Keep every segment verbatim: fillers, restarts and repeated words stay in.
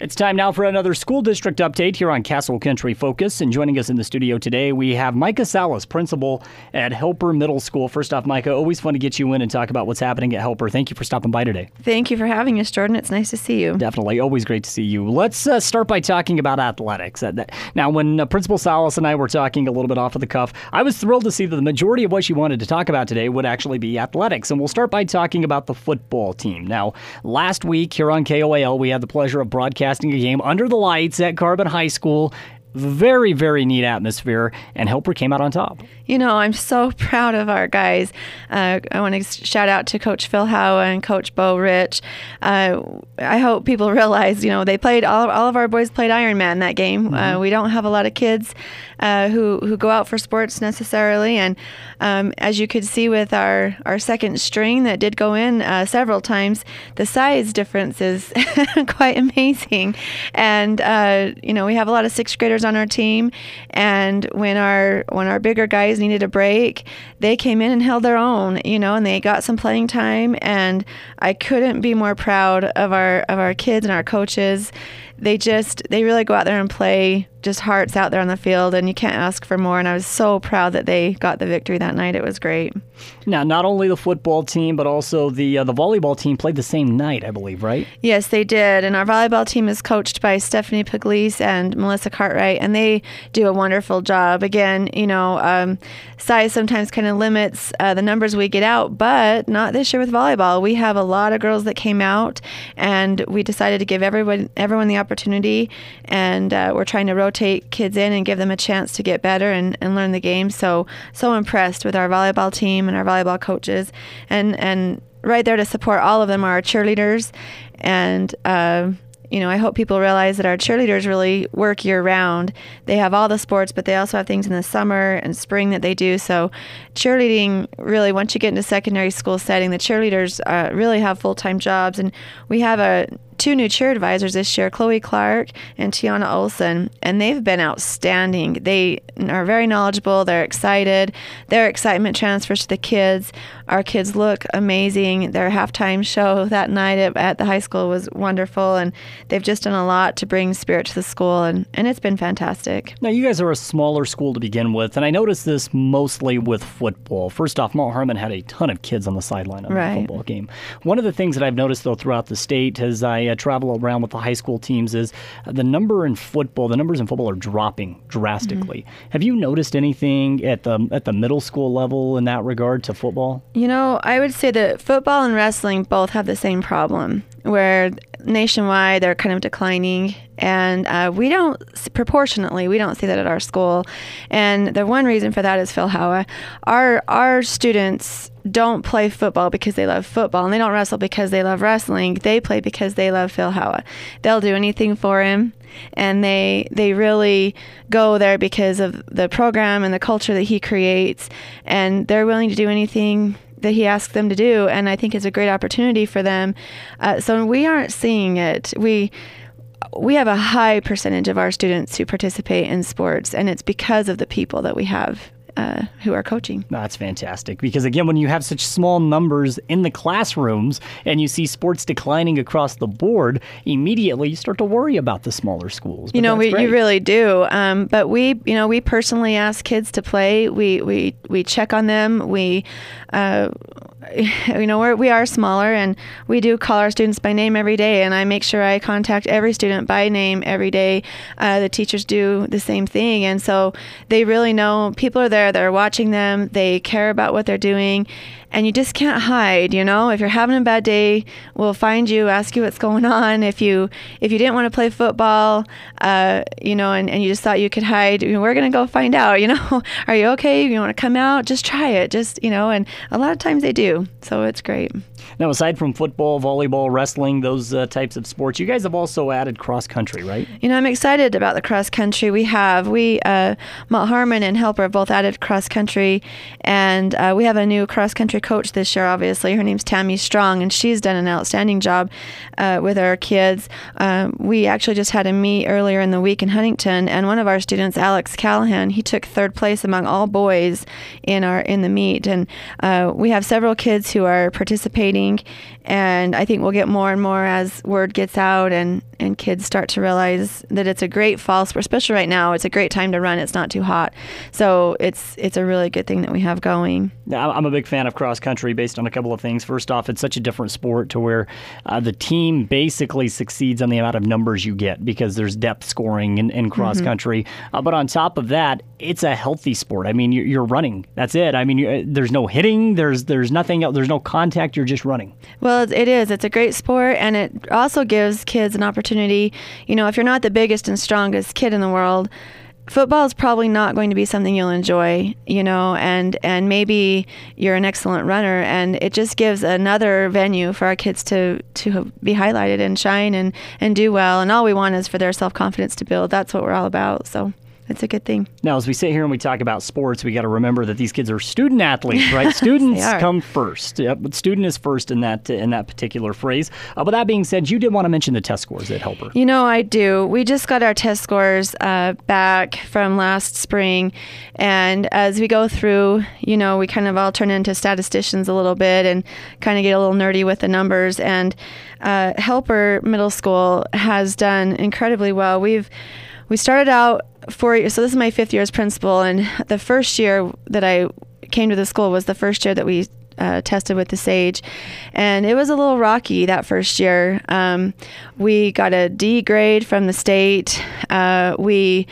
It's time now for another school district update here on Castle Country Focus. And joining us in the studio today, we have Micah Salas, principal at Helper Middle School. First off, Micah, always fun to get you in and talk about what's happening at Helper. Thank you for stopping by today. Thank you for having us, Jordan. It's nice to see you. Definitely. Always great to see you. Let's uh, start by talking about athletics. Now, when uh, Principal Salas and I were talking a little bit off of the cuff, I was thrilled to see that the majority of what she wanted to talk about today would actually be athletics. And we'll start by talking about the football team. Now, last week here on K O A L, we had the pleasure of broadcasting a game under the lights at Carbon High School. Very, very neat atmosphere, and Helper came out on top. You know, I'm so proud of our guys. Uh, I want to shout out to Coach Phil Howe and Coach Bo Rich. Uh, I hope people realize, you know, they played, all, all of our boys played Ironman that game. Mm-hmm. Uh, we don't have a lot of kids uh, who, who go out for sports necessarily, and um, as you could see with our, our second string that did go in uh, several times, the size difference is quite amazing. And, uh, you know, we have a lot of sixth graders on our team, and when our when our bigger guys needed a break, they came in and held their own, you know, and they got some playing time, and I couldn't be more proud of our of our kids and our coaches. They just they really go out there and play just hearts out there on the field, and you can't ask for more. And I was so proud that they got the victory that night. It was great. Now, not only the football team, but also the uh, the volleyball team played the same night, I believe, right? Yes, they did. And our volleyball team is coached by Stephanie Pugliese and Melissa Cartwright, and they do a wonderful job. Again, you know, um, size sometimes kind of limits uh, the numbers we get out, but not this year with volleyball. We have a lot of girls that came out, and we decided to give everyone everyone the opportunity, and uh, we're trying to rotate kids in and give them a chance to get better and, and learn the game. So, so impressed with our volleyball team and our volleyball coaches, and, and right there to support all of them are our cheerleaders. And, uh, you know, I hope people realize that our cheerleaders really work year-round. They have all the sports, but they also have things in the summer and spring that they do. So cheerleading, really, once you get into secondary school setting, the cheerleaders uh, really have full-time jobs. And we have a two new cheer advisors this year, Chloe Clark and Tiana Olson, and they've been outstanding. They are very knowledgeable. They're excited. Their excitement transfers to the kids. Our kids look amazing. Their halftime show that night at, at the high school was wonderful, and they've just done a lot to bring spirit to the school, and, and it's been fantastic. Now, you guys are a smaller school to begin with, and I noticed this mostly with football. First off, Mount Hermon had a ton of kids on the sideline of right. the football game. One of the things that I've noticed, though, throughout the state as I uh, travel around with the high school teams is uh, the number in football, the numbers in football are dropping drastically. Mm-hmm. Have you noticed anything at the at the middle school level in that regard to football? You know, I would say that football and wrestling both have the same problem, where nationwide they're kind of declining, and uh, we don't, proportionately, we don't see that at our school. And the one reason for that is Phil Howe. Our, our students don't play football because they love football, and they don't wrestle because they love wrestling. They play because they love Phil Howe. They'll do anything for him, and they they really go there because of the program and the culture that he creates, and they're willing to do anything that he asks them to do, and I think it's a great opportunity for them. Uh, so we aren't seeing it. We we have a high percentage of our students who participate in sports, and it's because of the people that we have Uh, who are coaching. That's fantastic, because again, when you have such small numbers in the classrooms and you see sports declining across the board, immediately you start to worry about the smaller schools. But you know, we, great. you really do. Um, but we, you know, we personally ask kids to play. We we we check on them. We, uh, you know, we're, we are smaller, and we do call our students by name every day. And I make sure I contact every student by name every day. Uh, the teachers do the same thing, and so they really know people are there. They're watching them. They care about what they're doing. And you just can't hide, you know. If you're having a bad day, we'll find you, ask you what's going on. If you if you didn't want to play football, uh, you know, and, and you just thought you could hide, you know, we're going to go find out, you know. Are you okay? If you want to come out, just try it. Just, you know, and a lot of times they do. So it's great. Now, aside from football, volleyball, wrestling, those uh, types of sports, you guys have also added cross country, right? You know, I'm excited about the cross country we have. We, uh, Mount Hermon and Helper both added cross country, and uh, we have a new cross country coach this year, obviously. Her name's Tammy Strong, and she's done an outstanding job uh, with our kids. Um, we actually just had a meet earlier in the week in Huntington, and one of our students, Alex Callahan, he took third place among all boys in our in the meet. And uh, we have several kids who are participating, and I think we'll get more and more as word gets out, and and kids start to realize that it's a great fall sport, especially right now. It's a great time to run. It's not too hot. So it's it's a really good thing that we have going. Now, I'm a big fan of cross country based on a couple of things. First off, it's such a different sport to where uh, the team basically succeeds on the amount of numbers you get because there's depth scoring in, in cross mm-hmm. country. Uh, but on top of that, it's a healthy sport. I mean, you're, you're running. That's it. I mean, you, there's no hitting. There's there's nothing else. There's no contact. You're just running. Well, it is. It's a great sport, and it also gives kids an opportunity. You know, if you're not the biggest and strongest kid in the world, football is probably not going to be something you'll enjoy, you know, and, and maybe you're an excellent runner, and it just gives another venue for our kids to, to be highlighted and shine and, and do well. And all we want is for their self-confidence to build. That's what we're all about. So it's a good thing. Now, as we sit here and we talk about sports, we got to remember that these kids are student athletes, right? Students come first. Yep, but student is first in that in that particular phrase. Uh, but that being said, you did want to mention the test scores at Helper. You know, I do. We just got our test scores uh, back from last spring, and as we go through, you know, we kind of all turn into statisticians a little bit and kind of get a little nerdy with the numbers. And uh, Helper Middle School has done incredibly well. We've we started out four years, so this is my fifth year as principal, and the first year that I came to the school was the first year that we uh, tested with the SAGE, and it was a little rocky that first year. Um, we got a D grade from the state. Uh, we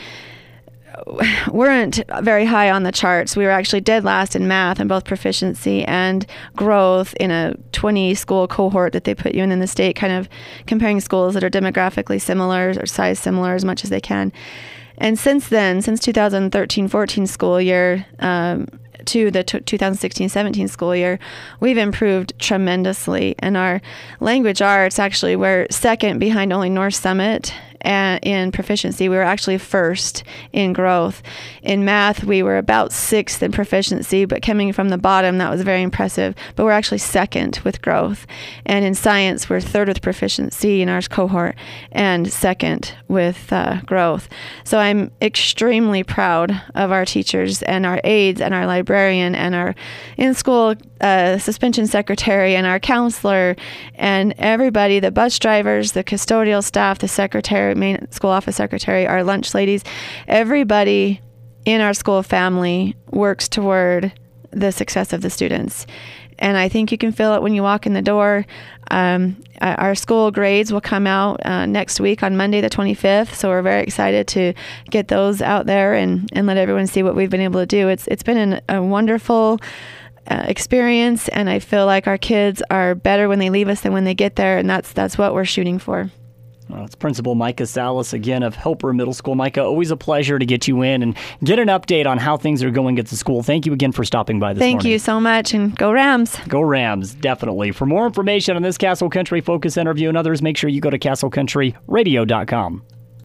weren't very high on the charts. We were actually dead last in math in both proficiency and growth in a twenty school cohort that they put you in in the state, kind of comparing schools that are demographically similar or size similar as much as they can. And since then, since two thousand thirteen fourteen school year um, to the t- two thousand sixteen seventeen school year, we've improved tremendously. And our language arts, actually, we're second behind only North Summit. And in proficiency, we were actually first in growth. In math, we were about sixth in proficiency, but coming from the bottom, that was very impressive. But we're actually second with growth. And in science, we're third with proficiency in our cohort and second with uh, growth. So I'm extremely proud of our teachers and our aides and our librarian and our in-school uh, suspension secretary and our counselor and everybody, the bus drivers, the custodial staff, the secretary, main school office secretary, our lunch ladies. Everybody in our school family works toward the success of the students. And I think you can feel it when you walk in the door. Um, our school grades will come out uh, next week on Monday the twenty-fifth, so we're very excited to get those out there and, and let everyone see what we've been able to do. It's It's been an, a wonderful uh, experience, and I feel like our kids are better when they leave us than when they get there, and that's that's what we're shooting for. Well, it's Principal Micah Salas again of Helper Middle School. Micah, always a pleasure to get you in and get an update on how things are going at the school. Thank you again for stopping by this Thank morning. Thank you so much, and go Rams. Go Rams, definitely. For more information on this Castle Country Focus interview and others, make sure you go to castle country radio dot com.